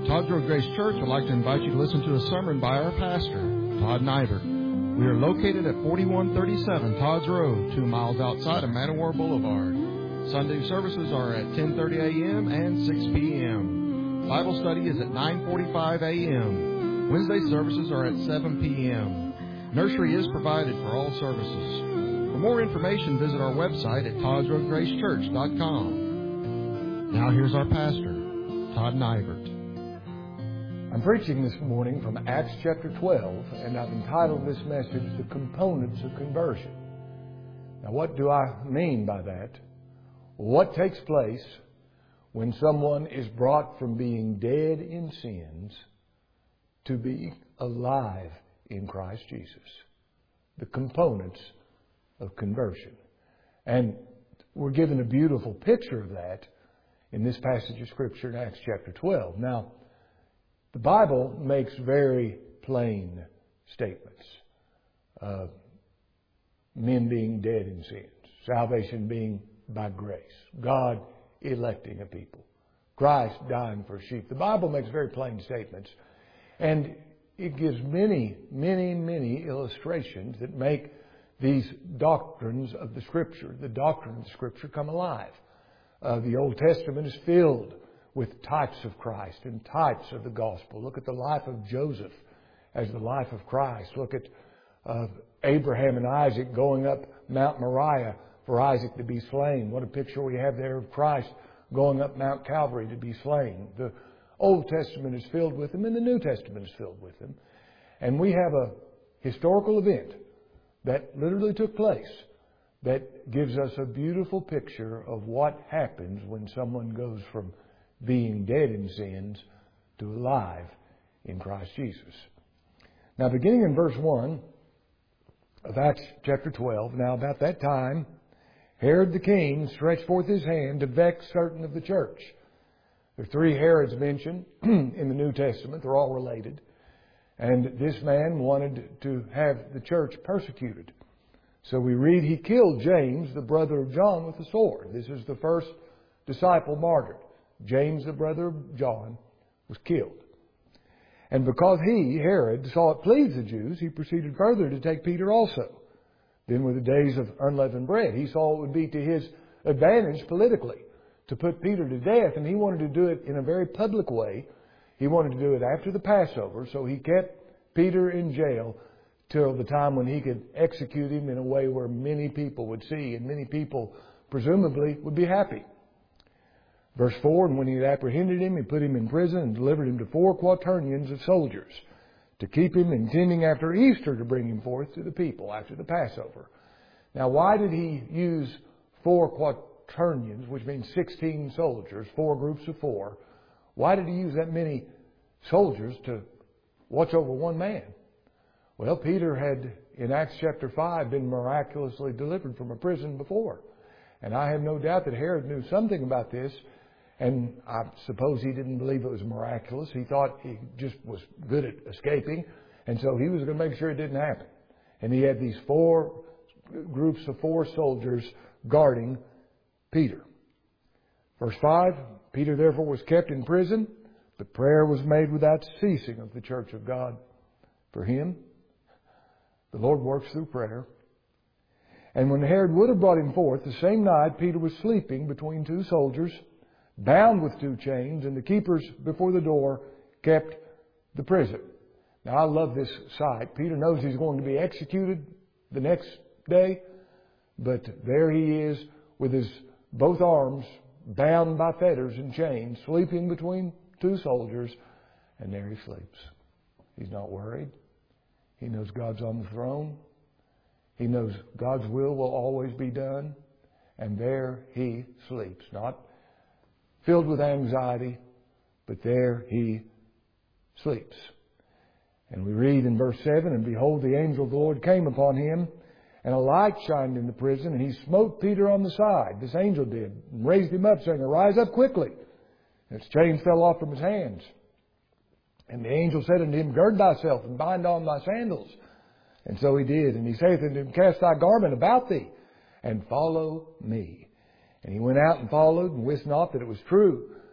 Todd Road Grace Church would like to invite you to listen to a sermon by our pastor, Todd Nivert. We are located at 4137 Todd's Road, 2 miles outside of Man O' War Boulevard. Sunday services are at 10:30 a.m. and 6 p.m. Bible study is at 9:45 a.m. Wednesday services are at 7 p.m. Nursery is provided for all services. For more information, visit our website at toddsroadgracechurch.com. Now here's our pastor, Todd Nivert. I'm preaching this morning from Acts chapter 12, and I've entitled this message, The Components of Conversion. Now, what do I mean by that? What takes place when someone is brought from being dead in sins to being alive in Christ Jesus? The components of conversion. And we're given a beautiful picture of that in this passage of Scripture in Acts chapter 12. Now, the Bible makes very plain statements. Men being dead in sins. Salvation being by grace. God electing a people. Christ dying for sheep. The Bible makes very plain statements. And it gives many, many, many illustrations that make these doctrines of the Scripture, the doctrine of the Scripture, come alive. The Old Testament is filled with types of Christ and types of the gospel. Look at the life of Joseph as the life of Christ. Look at Abraham and Isaac going up Mount Moriah for Isaac to be slain. What a picture we have there of Christ going up Mount Calvary to be slain. The Old Testament is filled with them, and the New Testament is filled with them. And we have a historical event that literally took place that gives us a beautiful picture of what happens when someone goes from being dead in sins to alive in Christ Jesus. Now, beginning in verse 1 of Acts chapter 12, now about that time, Herod the king stretched forth his hand to vex certain of the church. There are 3 Herods mentioned in the New Testament. They're all related. And this man wanted to have the church persecuted. So we read he killed James, the brother of John, with a sword. This is the first disciple martyred. James, the brother of John, was killed. And because he, Herod, saw it pleased the Jews, he proceeded further to take Peter also. Then were the days of unleavened bread. He saw it would be to his advantage politically to put Peter to death, and he wanted to do it in a very public way. He wanted to do it after the Passover, so he kept Peter in jail till the time when he could execute him in a way where many people would see, and many people presumably would be happy. Verse 4, and when he had apprehended him, he put him in prison and delivered him to 4 quaternions of soldiers to keep him, intending after Easter to bring him forth to the people after the Passover. Now, why did he use 4 quaternions, which means 16 soldiers, 4 groups of 4? Why did he use that many soldiers to watch over one man? Well, Peter had, in Acts chapter 5, been miraculously delivered from a prison before. And I have no doubt that Herod knew something about this. And I suppose he didn't believe it was miraculous. He thought he just was good at escaping. And so he was going to make sure it didn't happen. And he had these 4 groups of 4 soldiers guarding Peter. Verse 5, Peter therefore was kept in prison, but prayer was made without ceasing of the church of God for him. The Lord works through prayer. And when Herod would have brought him forth, the same night Peter was sleeping between 2 soldiers, bound with 2 chains, and the keepers before the door kept the prison. Now, I love this sight. Peter knows he's going to be executed the next day, but there he is with his both arms bound by fetters and chains, sleeping between 2 soldiers, and there he sleeps. He's not worried. He knows God's on the throne. He knows God's will always be done, and there he sleeps, not filled with anxiety, but there he sleeps. And we read in verse 7, and behold, the angel of the Lord came upon him, and a light shined in the prison, and he smote Peter on the side. This angel did, and raised him up, saying, Arise up quickly. And his chains fell off from his hands. And the angel said unto him, Gird thyself, and bind on thy sandals. And so he did. And he saith unto him, Cast thy garment about thee, and follow me. And he went out and followed, and wist not that it was true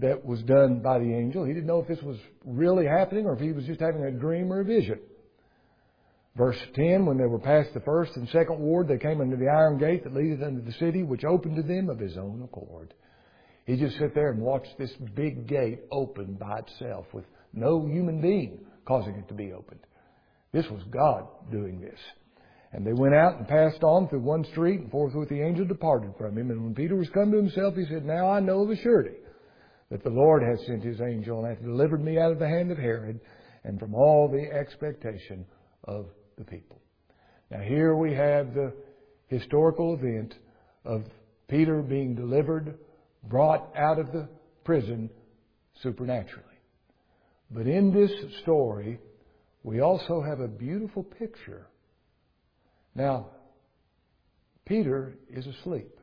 that was done by the angel. He didn't know if this was really happening or if he was just having a dream or a vision. Verse 10, when they were past the first and second ward, they came unto the iron gate that leadeth unto the city, which opened to them of his own accord. He just sat there and watched this big gate open by itself with no human being causing it to be opened. This was God doing this. And they went out and passed on through one street, and forthwith the angel departed from him. And when Peter was come to himself, he said, Now I know of a surety that the Lord hath sent his angel and hath delivered me out of the hand of Herod and from all the expectation of the people. Now here we have the historical event of Peter being delivered, brought out of the prison supernaturally. But in this story, we also have a beautiful picture. Now, Peter is asleep.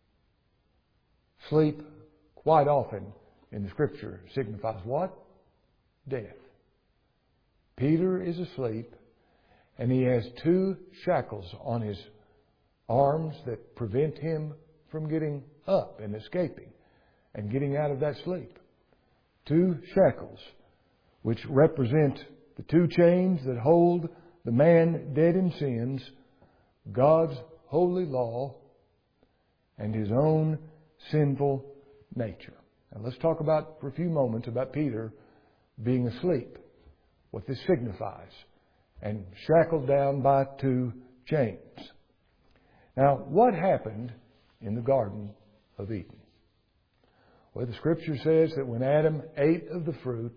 Sleep, quite often in the Scripture, signifies what? Death. Peter is asleep, and he has two shackles on his arms that prevent him from getting up and escaping and getting out of that sleep. Two shackles, which represent the two chains that hold the man dead in sins, God's holy law, and his own sinful nature. Now let's talk for a few moments about Peter being asleep, what this signifies, and shackled down by two chains. Now, what happened in the Garden of Eden? Well, the Scripture says that when Adam ate of the fruit,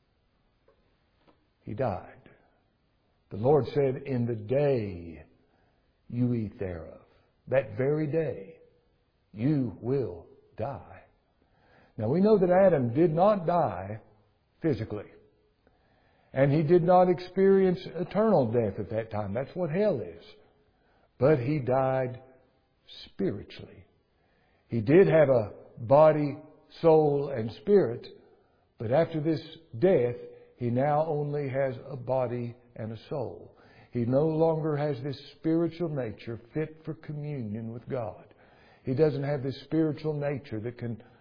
he died. The Lord said, In the day you eat thereof, that very day, you will die. Now, we know that Adam did not die physically. And he did not experience eternal death at that time. That's what hell is. But he died spiritually. He did have a body, soul, and spirit. But after this death, he now only has a body and a soul. He no longer has this spiritual nature fit for communion with God. He doesn't have this spiritual nature that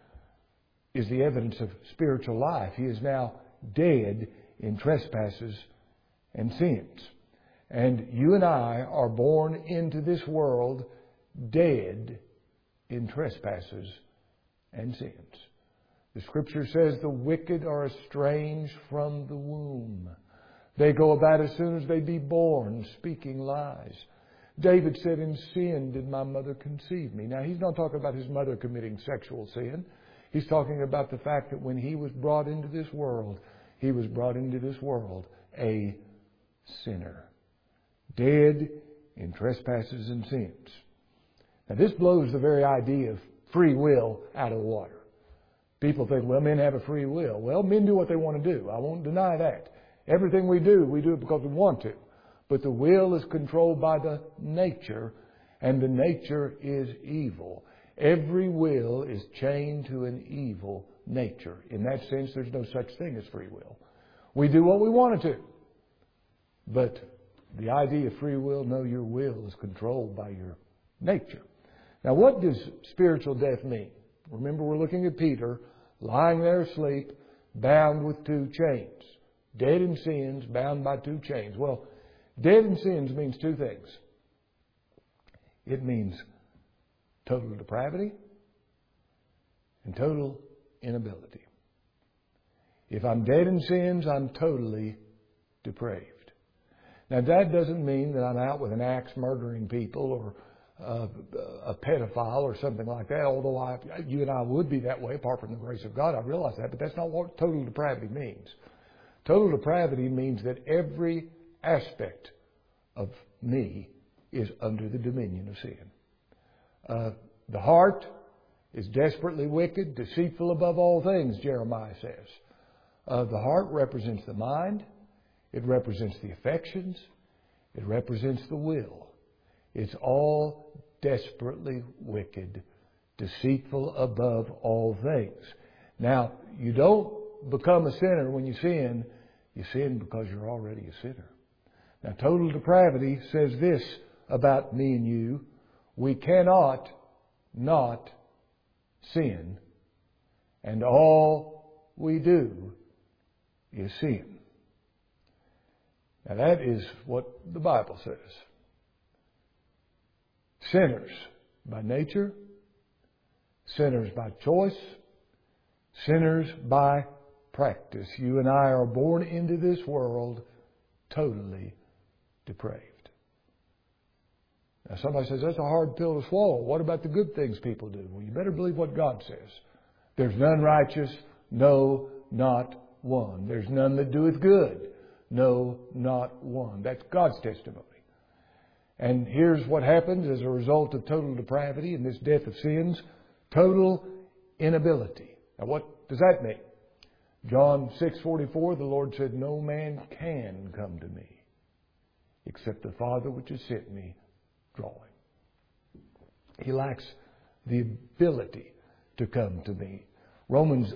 is the evidence of spiritual life. He is now dead in trespasses and sins. And you and I are born into this world dead in trespasses and sins. The Scripture says the wicked are estranged from the womb. They go about as soon as they be born, speaking lies. David said, In sin did my mother conceive me. Now, he's not talking about his mother committing sexual sin. He's talking about the fact that when he was brought into this world, he was brought into this world a sinner, dead in trespasses and sins. Now, this blows the very idea of free will out of the water. People think, well, men have a free will. Well, men do what they want to do. I won't deny that. Everything we do it because we want to. But the will is controlled by the nature, and the nature is evil. Every will is chained to an evil nature. In that sense, there's no such thing as free will. We do what we want to. But the idea of free will, no, your will is controlled by your nature. Now, what does spiritual death mean? Remember, we're looking at Peter lying there asleep, bound with two chains. Dead in sins, bound by two chains. Well, dead in sins means two things. It means total depravity and total inability. If I'm dead in sins, I'm totally depraved. Now, that doesn't mean that I'm out with an axe murdering people or a pedophile or something like that, although you and I would be that way apart from the grace of God. I realize that, but that's not what total depravity means. Total depravity means that every aspect of me is under the dominion of sin. The heart is desperately wicked, deceitful above all things, Jeremiah says. The heart represents the mind. It represents the affections. It represents the will. It's all desperately wicked, deceitful above all things. Now, you don't become a sinner when you sin. You sin because you're already a sinner. Now, total depravity says this about me and you. We cannot not sin and all we do is sin. Now that is what the Bible says. Sinners by nature, sinners by choice, sinners by practice. You and I are born into this world totally depraved. Now somebody says, that's a hard pill to swallow. What about the good things people do? Well, you better believe what God says. There's none righteous, no, not one. There's none that doeth good, no, not one. That's God's testimony. And here's what happens as a result of total depravity and this death of sins. Total inability. Now what does that mean? John 6:44, the Lord said, no man can come to me except the Father which has sent me draw him. He lacks the ability to come to me. Romans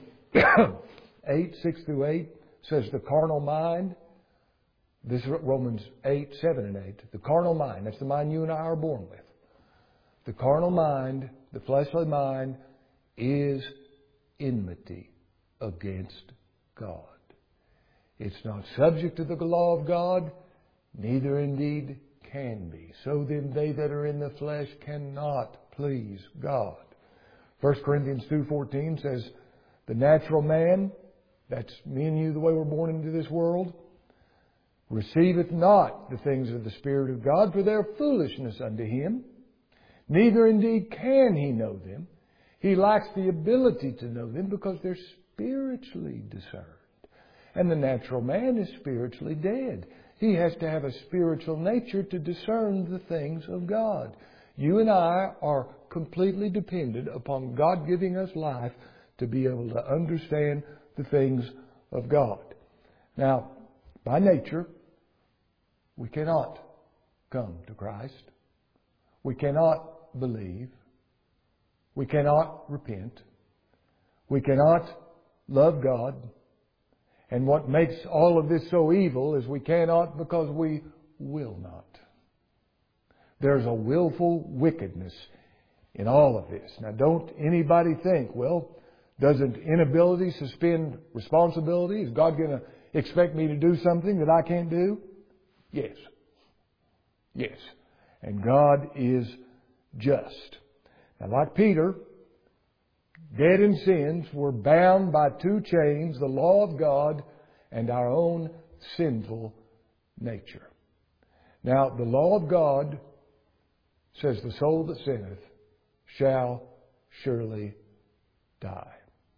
8:6-8 says the carnal mind. This is Romans 8:7 and 8. The carnal mind, that's the mind you and I are born with. The carnal mind, the fleshly mind, is enmity against God. It's not subject to the law of God, neither indeed can be. So then they that are in the flesh cannot please God. 1 Corinthians 2:14 says, the natural man, that's me and you the way we're born into this world, receiveth not the things of the Spirit of God, for they are foolishness unto him. Neither indeed can he know them. He lacks the ability to know them because they're spiritually discerned. And the natural man is spiritually dead. He has to have a spiritual nature to discern the things of God. You and I are completely dependent upon God giving us life to be able to understand the things of God. Now, by nature, we cannot come to Christ. We cannot believe. We cannot repent. We cannot love God. And what makes all of this so evil is we cannot because we will not. There's a willful wickedness in all of this. Now, don't anybody think, well, doesn't inability suspend responsibility? Is God going to expect me to do something that I can't do? Yes. Yes. And God is just. Now, like Peter, dead in sins, we're bound by two chains, the law of God and our own sinful nature. Now, the law of God says, the soul that sinneth shall surely die.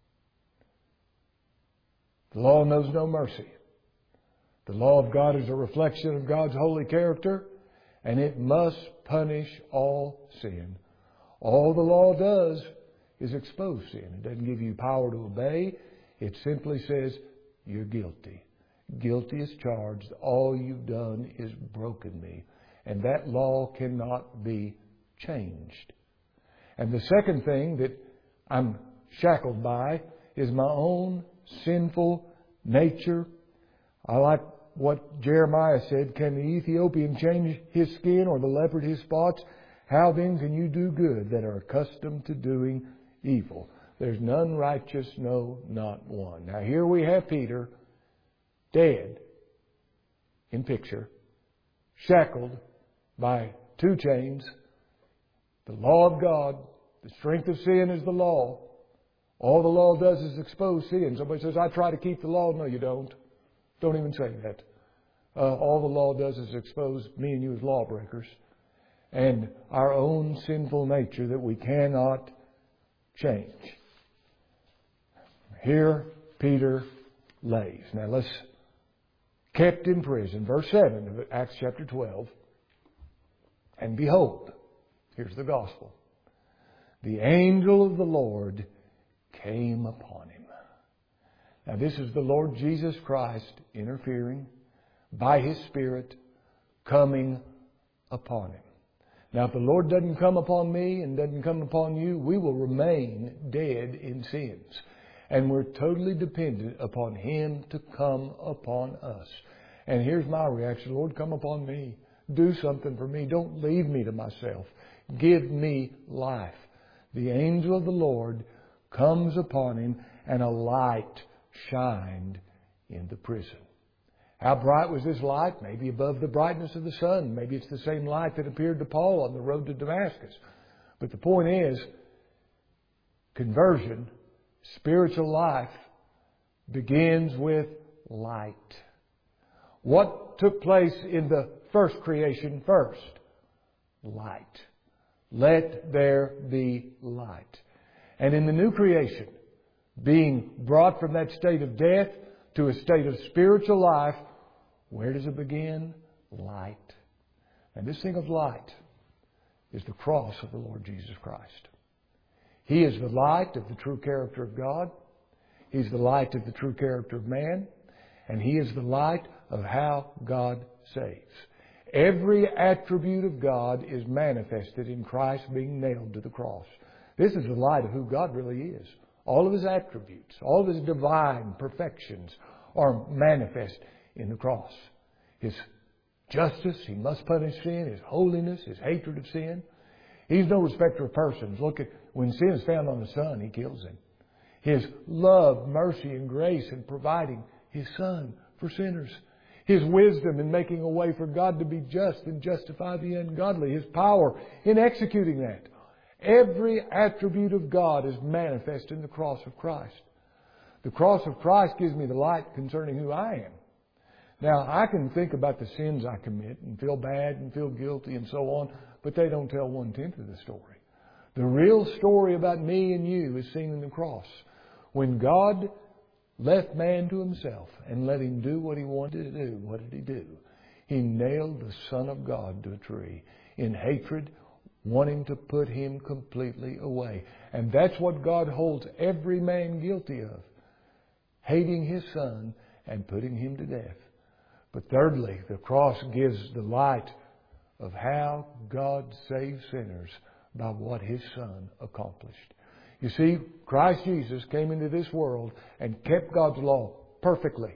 The law knows no mercy. The law of God is a reflection of God's holy character, and it must punish all sin. All the law does is expose sin. It doesn't give you power to obey. It simply says you're guilty. Guilty is charged. All you've done is broken me. And that law cannot be changed. And the second thing that I'm shackled by is my own sinful nature. I like what Jeremiah said, can the Ethiopian change his skin or the leopard his spots? How then can you do good that are accustomed to doing evil? There's none righteous, no, not one. Now here we have Peter, dead, in picture, shackled by two chains. The law of God, the strength of sin is the law. All the law does is expose sin. Somebody says, I try to keep the law. No, you don't. Don't even say that. All the law does is expose me and you as lawbreakers and our own sinful nature that we cannot change. Here Peter lays. Now let's, kept in prison. Verse 7 of Acts chapter 12. And behold, here's the gospel. The angel of the Lord came upon him. Now this is the Lord Jesus Christ interfering by His Spirit, coming upon him. Now if the Lord doesn't come upon me and doesn't come upon you, we will remain dead in sins. And we're totally dependent upon Him to come upon us. And here's my reaction. Lord, come upon me. Do something for me. Don't leave me to myself. Give me life. The angel of the Lord comes upon him, and a light shined in the prison. How bright was this light? Maybe above the brightness of the sun. Maybe it's the same light that appeared to Paul on the road to Damascus. But the point is, conversion, spiritual life, begins with light. What took place in the first creation first? Light. Let there be light. And in the new creation, being brought from that state of death to a state of spiritual life, where does it begin? Light. And this thing of light is the cross of the Lord Jesus Christ. He is the light of the true character of God. He's the light of the true character of man. And He is the light of how God saves. Every attribute of God is manifested in Christ being nailed to the cross. This is the light of who God really is. All of His attributes, all of His divine perfections are manifest in the cross. His justice, He must punish sin. His holiness, His hatred of sin. He's no respecter of persons. Look at when sin is found on the Son, He kills him. His love, mercy, and grace in providing His Son for sinners. His wisdom in making a way for God to be just and justify the ungodly. His power in executing that. Every attribute of God is manifest in the cross of Christ. The cross of Christ gives me the light concerning who I am. Now, I can think about the sins I commit and feel bad and feel guilty and so on, but they don't tell 1/10 of the story. The real story about me and you is seen in the cross. When God left man to himself and let him do what he wanted to do, what did He do? He nailed the Son of God to a tree in hatred, wanting to put Him completely away. And that's what God holds every man guilty of. Hating His Son and putting Him to death. But thirdly, the cross gives the light of how God saves sinners by what His Son accomplished. You see, Christ Jesus came into this world and kept God's law perfectly.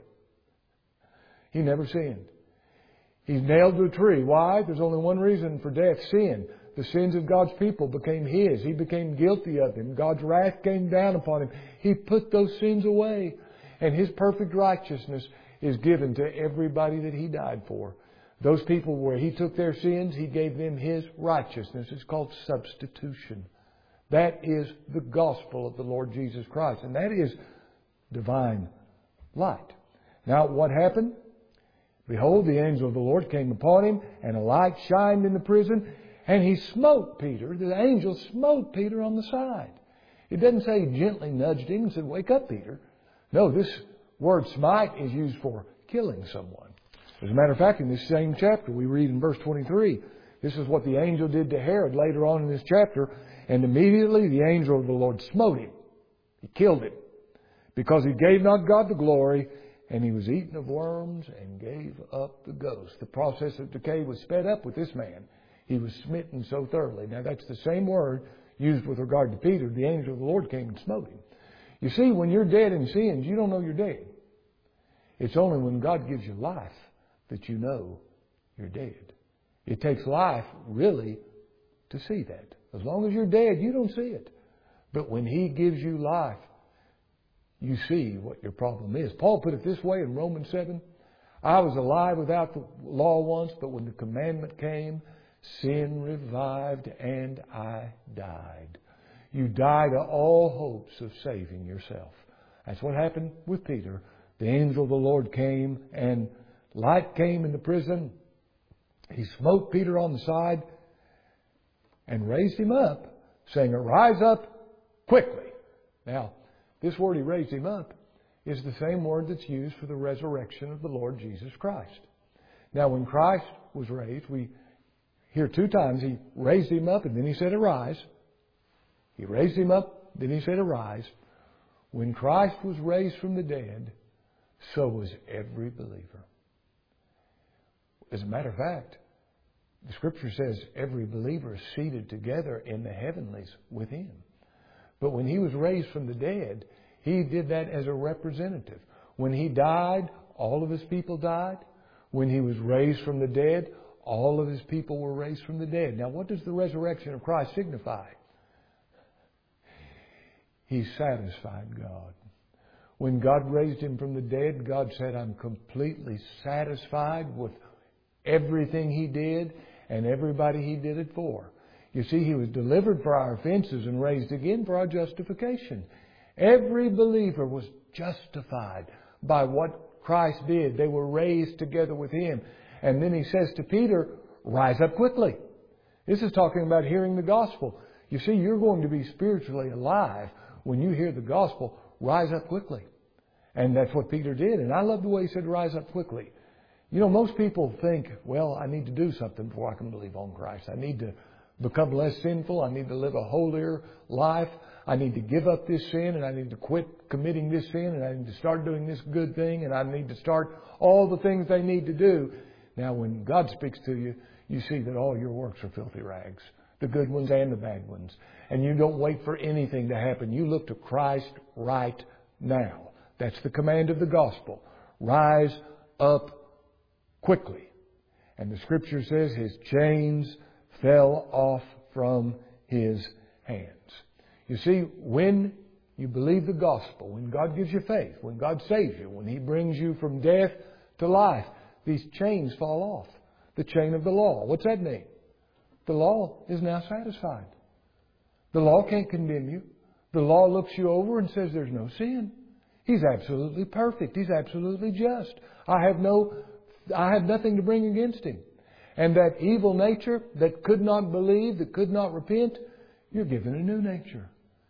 He never sinned. He's nailed to a tree. Why? There's only one reason for death: sin. The sins of God's people became His. He became guilty of them. God's wrath came down upon Him. He put those sins away. And His perfect righteousness is given to everybody that He died for. Those people where He took their sins, He gave them His righteousness. It's called substitution. That is the gospel of the Lord Jesus Christ. And that is divine light. Now, what happened? Behold, the angel of the Lord came upon him, and a light shined in the prison, and he smote Peter. The angel smote Peter on the side. It doesn't say he gently nudged him and said, "Wake up, Peter." No, this word smite is used for killing someone. As a matter of fact, in this same chapter, we read in verse 23, this is what the angel did to Herod later on in this chapter. And immediately the angel of the Lord smote him. He killed him. Because he gave not God the glory, and he was eaten of worms and gave up the ghost. The process of decay was sped up with this man. He was smitten so thoroughly. Now that's the same word used with regard to Peter. The angel of the Lord came and smote him. You see, when you're dead in sins, you don't know you're dead. It's only when God gives you life that you know you're dead. It takes life, really, to see that. As long as you're dead, you don't see it. But when He gives you life, you see what your problem is. Paul put it this way in Romans 7. I was alive without the law once, but when the commandment came, sin revived and I died. You die to all hopes of saving yourself. That's what happened with Peter. The angel of the Lord came and light came in the prison. He smote Peter on the side and raised him up, saying, "Arise up quickly." Now, this word "He raised him up" is the same word that's used for the resurrection of the Lord Jesus Christ. Now, when Christ was raised, we hear 2 times He raised him up and then He said, "Arise." He raised him up, then He said, "Arise." When Christ was raised from the dead, so was every believer. As a matter of fact, the Scripture says every believer is seated together in the heavenlies with Him. But when He was raised from the dead, He did that as a representative. When He died, all of His people died. When He was raised from the dead, all of His people were raised from the dead. Now, what does the resurrection of Christ signify? He satisfied God. When God raised Him from the dead, God said, I'm completely satisfied with everything He did and everybody He did it for. You see, He was delivered for our offenses and raised again for our justification. Every believer was justified by what Christ did. They were raised together with Him. And then He says to Peter, rise up quickly. This is talking about hearing the gospel. You see, you're going to be spiritually alive when you hear the gospel. Rise up quickly. And that's what Peter did. And I love the way he said, rise up quickly. You know, most people think, well, I need to do something before I can believe on Christ. I need to become less sinful. I need to live a holier life. I need to give up this sin, and I need to quit committing this sin, and I need to start doing this good thing, and I need to start all the things they need to do. Now, when God speaks to you, you see that all your works are filthy rags, the good ones and the bad ones. And you don't wait for anything to happen. You look to Christ right now. That's the command of the gospel. Rise up quickly. And the Scripture says His chains fell off from His hands. You see, when you believe the gospel, when God gives you faith, when God saves you, when He brings you from death to life, these chains fall off. The chain of the law. What's that mean? The law is now satisfied. The law can't condemn you. The law looks you over and says there's no sin. He's absolutely perfect. He's absolutely just. I have nothing to bring against Him. And that evil nature that could not believe, that could not repent, you're given a new nature.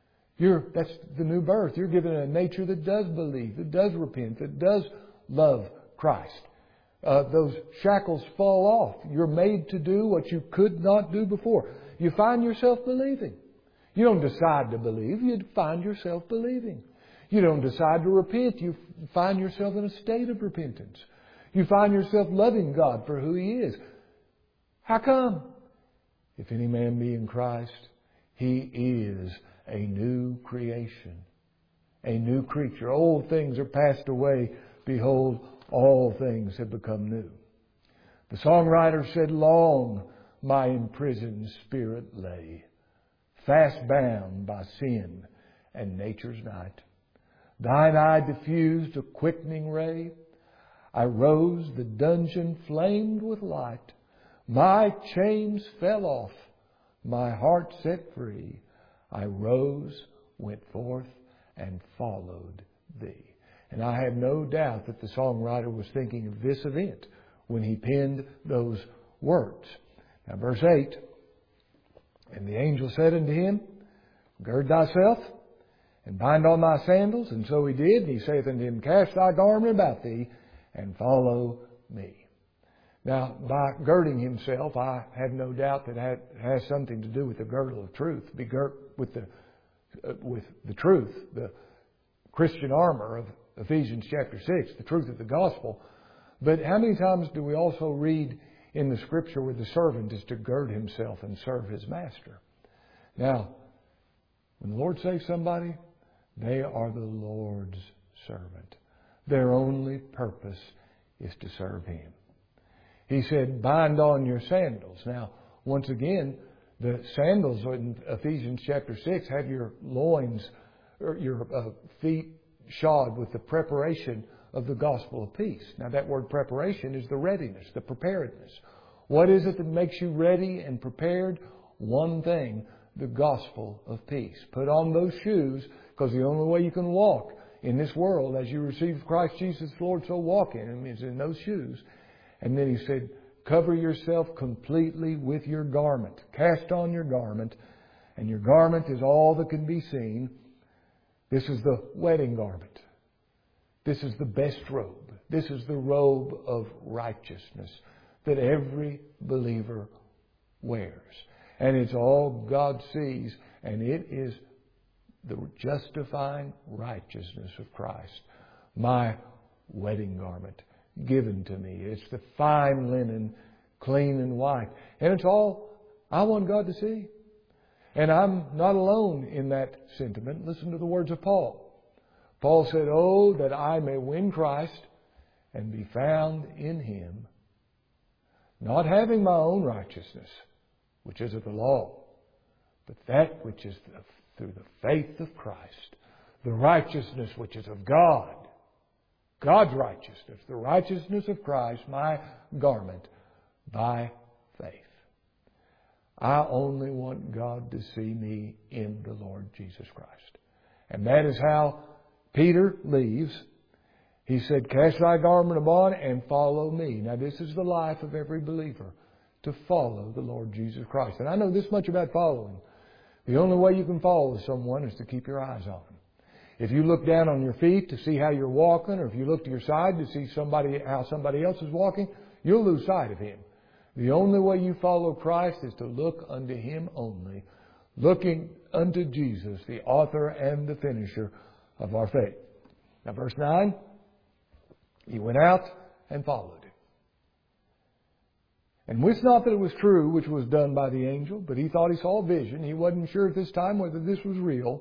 That's the new birth. You're given a nature that does believe, that does repent, that does love Christ. Those shackles fall off. You're made to do what you could not do before. You find yourself believing. You don't decide to believe. You find yourself believing. You don't decide to repent. You find yourself in a state of repentance. You find yourself loving God for who He is. How come? If any man be in Christ, he is a new creation, a new creature. Old things are passed away. Behold, all things have become new. The songwriter said, long my imprisoned spirit lay, fast bound by sin and nature's night. Thine eye diffused a quickening ray. I rose, the dungeon flamed with light. My chains fell off, my heart set free. I rose, went forth, and followed Thee. And I have no doubt that the songwriter was thinking of this event when he penned those words. Now, verse 8, and the angel said unto him, gird thyself, and bind on thy sandals. And so he did. And he saith unto him, cast thy garment about thee, and follow me. Now, by girding himself, I have no doubt that it has something to do with the girdle of truth. Be girt with the truth, the Christian armor of Ephesians chapter 6, the truth of the gospel. But how many times do we also read in the Scripture where the servant is to gird himself and serve his master? Now, when the Lord saves somebody, they are the Lord's servant. Their only purpose is to serve Him. He said, bind on your sandals. Now, once again, the sandals in Ephesians chapter 6 have your loins, or your feet shod with the preparation of the gospel of peace. Now, that word preparation is the readiness, the preparedness. What is it that makes you ready and prepared? One thing, the gospel of peace. Put on those shoes, because the only way you can walk in this world as you receive Christ Jesus Lord, so walk in Him, is in those shoes. And then He said, cover yourself completely with your garment. Cast on your garment, and your garment is all that can be seen. This is the wedding garment. This is the best robe. This is the robe of righteousness that every believer wears. And it's all God sees, and it is the justifying righteousness of Christ. My wedding garment given to me. It's the fine linen, clean and white. And it's all I want God to see. And I'm not alone in that sentiment. Listen to the words of Paul. Paul said, oh, that I may win Christ and be found in Him, not having my own righteousness, which is of the law, but that which is through the faith of Christ, the righteousness which is of God, God's righteousness, the righteousness of Christ, my garment, by faith. I only want God to see me in the Lord Jesus Christ. And that is how Peter leaves. He said, cast thy garment abroad and follow me. Now this is the life of every believer, to follow the Lord Jesus Christ. And I know this much about following. The only way you can follow someone is to keep your eyes on them. If you look down on your feet to see how you're walking, or if you look to your side to see how somebody else is walking, you'll lose sight of Him. The only way you follow Christ is to look unto Him only, looking unto Jesus, the author and the finisher of our faith. Now verse 9, he went out and followed him. And wist not that it was true which was done by the angel, but he thought he saw a vision. He wasn't sure at this time whether this was real.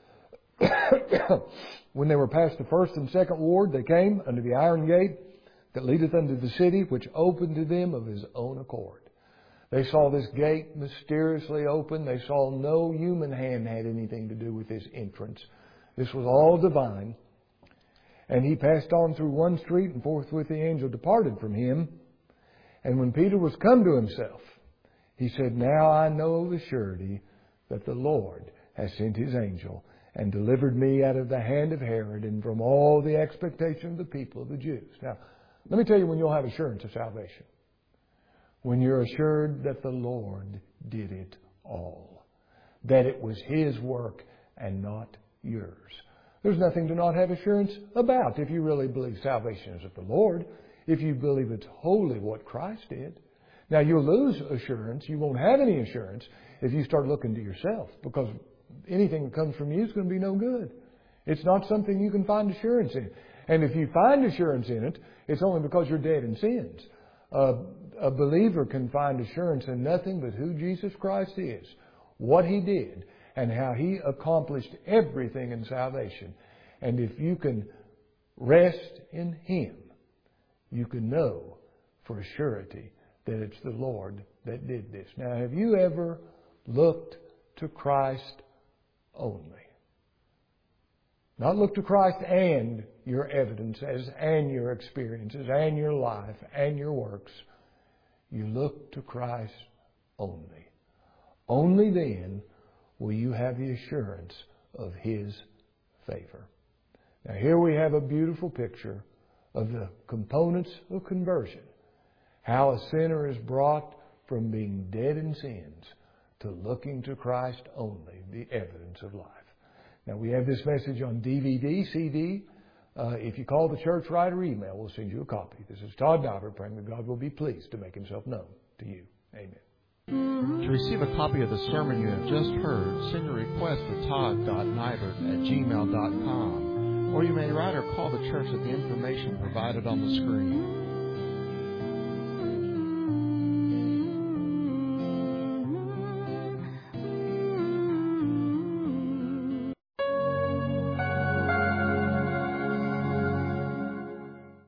When they were past the first and second ward, they came unto the iron gate that leadeth unto the city, which opened to them of his own accord. They saw this gate mysteriously open. They saw no human hand had anything to do with this entrance. This was all divine. And he passed on through one street, and forthwith the angel departed from him. And when Peter was come to himself, he said, now I know of a surety that the Lord has sent his angel and delivered me out of the hand of Herod and from all the expectation of the people of the Jews. Now, let me tell you when you'll have assurance of salvation. When you're assured that the Lord did it all. That it was His work and not yours. There's nothing to not have assurance about if you really believe salvation is of the Lord. If you believe it's wholly what Christ did. Now you'll lose assurance. You won't have any assurance if you start looking to yourself. Because anything that comes from you is going to be no good. It's not something you can find assurance in. And if you find assurance in it, it's only because you're dead in sins. A believer can find assurance in nothing but who Jesus Christ is, what He did, and how He accomplished everything in salvation. And if you can rest in Him, you can know for a surety that it's the Lord that did this. Now, have you ever looked to Christ only? Not look to Christ and your evidences and your experiences and your life and your works. You look to Christ only. Only then will you have the assurance of His favor. Now here we have a beautiful picture of the components of conversion. How a sinner is brought from being dead in sins to looking to Christ only, the evidence of life. Now we have this message on DVD, CD. If you call the church, write or email, we'll send you a copy. This is Todd Nybert, praying that God will be pleased to make Himself known to you. Amen. To receive a copy of the sermon you have just heard, send your request to todd.nybert@gmail.com. Or you may write or call the church at the information provided on the screen.